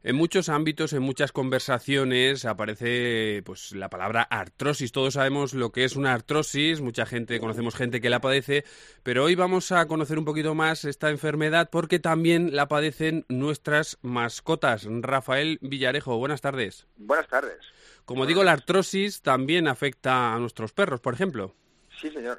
En muchos ámbitos, en muchas conversaciones, aparece pues la palabra artrosis. Todos sabemos lo que es una artrosis, mucha gente, conocemos gente que la padece, pero hoy vamos a conocer un poquito más esta enfermedad porque también la padecen nuestras mascotas. Rafael Villarejo, buenas tardes. Buenas tardes. Como Buenos digo, la días. artrosis también afecta a nuestros perros, por ejemplo. Sí, señor.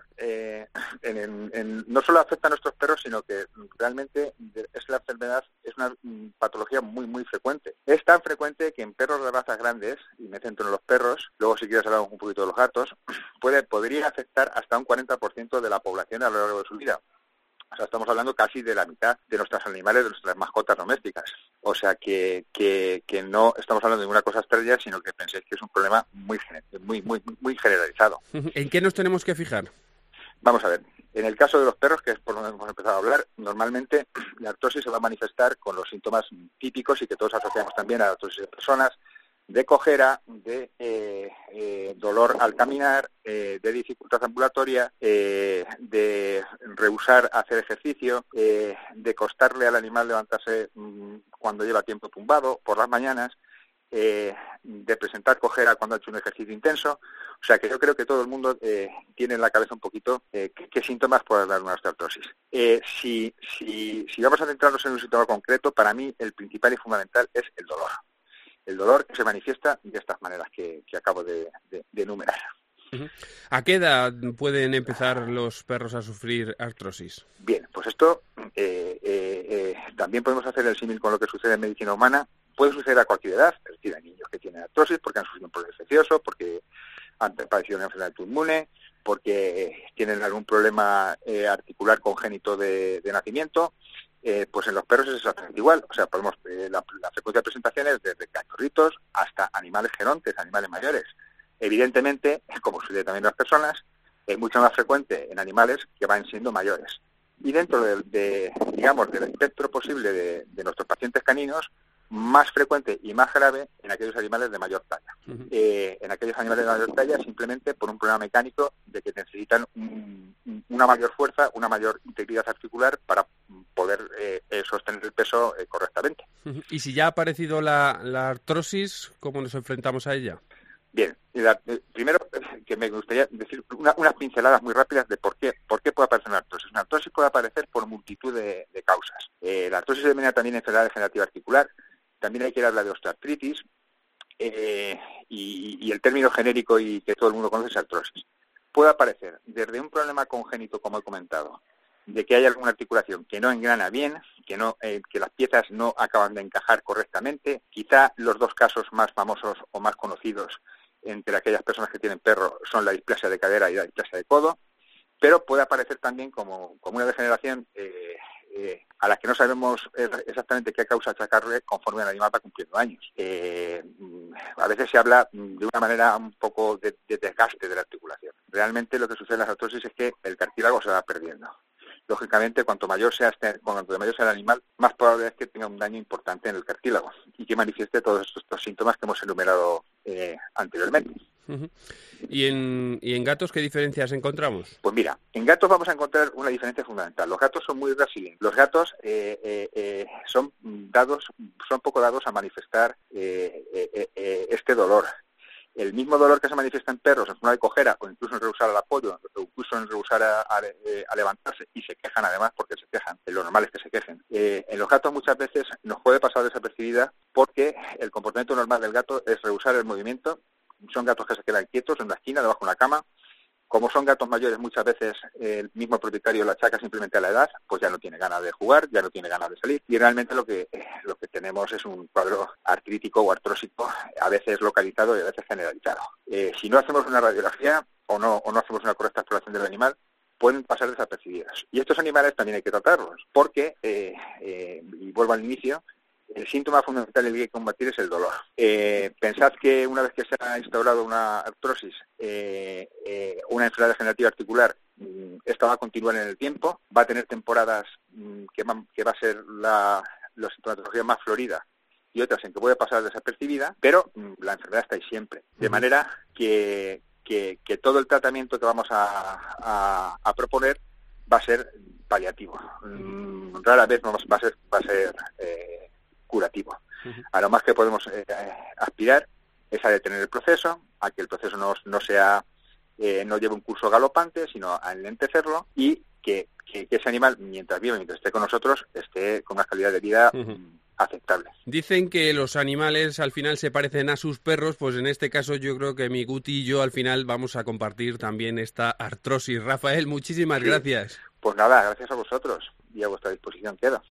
No solo afecta a nuestros perros, sino que realmente es la enfermedad, es una patología muy, muy frecuente. Es tan frecuente que en perros de razas grandes, y me centro en los perros, luego si quieres hablar un poquito de los gatos, podría afectar hasta un 40% de la población a lo largo de su vida. O sea, estamos hablando casi de la mitad de nuestros animales, de nuestras mascotas domésticas. O sea, que no estamos hablando de una cosa extraña, sino que penséis que es un problema muy generalizado. ¿En qué nos tenemos que fijar? Vamos a ver, en el caso de los perros, que es por donde hemos empezado a hablar, normalmente la artrosis se va a manifestar con los síntomas típicos y que todos asociamos también a la artrosis de personas, de cojera, de dolor al caminar, de dificultad ambulatoria, de rehusar hacer ejercicio, de costarle al animal levantarse cuando lleva tiempo tumbado por las mañanas, de presentar cojera cuando ha hecho un ejercicio intenso. O sea que yo creo que todo el mundo tiene en la cabeza un poquito qué síntomas puede dar una osteoartrosis. Si vamos a centrarnos en un síntoma concreto, para mí el principal y fundamental es el dolor. El dolor que se manifiesta de estas maneras que acabo de enumerar. ¿A qué edad pueden empezar los perros a sufrir artrosis? Bien, pues esto también podemos hacer el símil con lo que sucede en medicina humana. Puede suceder a cualquier edad, es decir, hay niños que tienen artrosis porque han sufrido un problema infeccioso, porque han padecido una enfermedad autoinmune, porque tienen algún problema articular congénito de nacimiento. Pues en los perros es exactamente igual. O sea, podemos la frecuencia de presentaciones desde cachorritos hasta animales gerontes, animales mayores. Evidentemente, como sucede también en las personas, es mucho más frecuente en animales que van siendo mayores. Y dentro digamos, del espectro posible de nuestros pacientes caninos, más frecuente y más grave en aquellos animales de mayor talla. En aquellos animales de mayor talla simplemente por un problema mecánico de que necesitan una mayor fuerza, una mayor integridad articular para poder sostener el peso correctamente. Y si ya ha aparecido la artrosis, ¿cómo nos enfrentamos a ella? Bien, primero que me gustaría decir unas pinceladas muy rápidas de por qué puede aparecer una artrosis. Una artrosis puede aparecer por multitud de causas. La artrosis denomina también enfermedad degenerativa articular. También hay que hablar de osteoartritis y el término genérico y que todo el mundo conoce es artrosis. Puede aparecer desde un problema congénito, como he comentado, de que hay alguna articulación que no engrana bien, que las piezas no acaban de encajar correctamente. Quizá los dos casos más famosos o más conocidos entre aquellas personas que tienen perro son la displasia de cadera y la displasia de codo, pero puede aparecer también como una degeneración a la que no sabemos exactamente qué causa achacarle conforme el animal va cumpliendo años. A veces se habla de una manera un poco de desgaste de la articulación. Realmente lo que sucede en las artrosis es que el cartílago se va perdiendo. Lógicamente, cuanto mayor sea el animal, más probable es que tenga un daño importante en el cartílago y que manifieste todos estos síntomas que hemos enumerado anteriormente. ¿Y en gatos qué diferencias encontramos? Pues mira, en gatos vamos a encontrar una diferencia fundamental. Los gatos son muy resilientes. Los gatos son poco dados a manifestar este dolor. El mismo dolor que se manifiesta en perros en forma de cojera o incluso en rehusar al apoyo o incluso en rehusar a levantarse, y se quejan además porque se quejan, lo normal es que se quejen. En los gatos muchas veces nos puede pasar desapercibida porque el comportamiento normal del gato es rehusar el movimiento. Son gatos que se quedan quietos en una esquina, debajo de una cama. Como son gatos mayores, muchas veces el mismo propietario la achaca simplemente a la edad, pues ya no tiene ganas de jugar, ya no tiene ganas de salir. Y realmente lo que tenemos es un cuadro artrítico o artrósico, a veces localizado y a veces generalizado. Si no hacemos una radiografía o no hacemos una correcta exploración del animal, pueden pasar desapercibidas. Y estos animales también hay que tratarlos, porque, y vuelvo al inicio, el síntoma fundamental que hay que combatir es el dolor. Pensad que una vez que se ha instaurado una artrosis, una enfermedad degenerativa articular, esta va a continuar en el tiempo, va a tener temporadas que va a ser la sintomatología más florida y otras en que puede pasar desapercibida, pero la enfermedad está ahí siempre. De manera que todo el tratamiento que vamos a proponer va a ser paliativo. Rara vez va a ser curativo. A lo más que podemos aspirar es a detener el proceso, a que el proceso no lleve un curso galopante, sino a enlentecerlo y que ese animal, mientras viva, mientras esté con nosotros, esté con una calidad de vida aceptable. Dicen que los animales al final se parecen a sus perros, pues en este caso yo creo que mi Guti y yo al final vamos a compartir también esta artrosis. Rafael, muchísimas gracias. Pues nada, gracias a vosotros y a vuestra disposición quedo.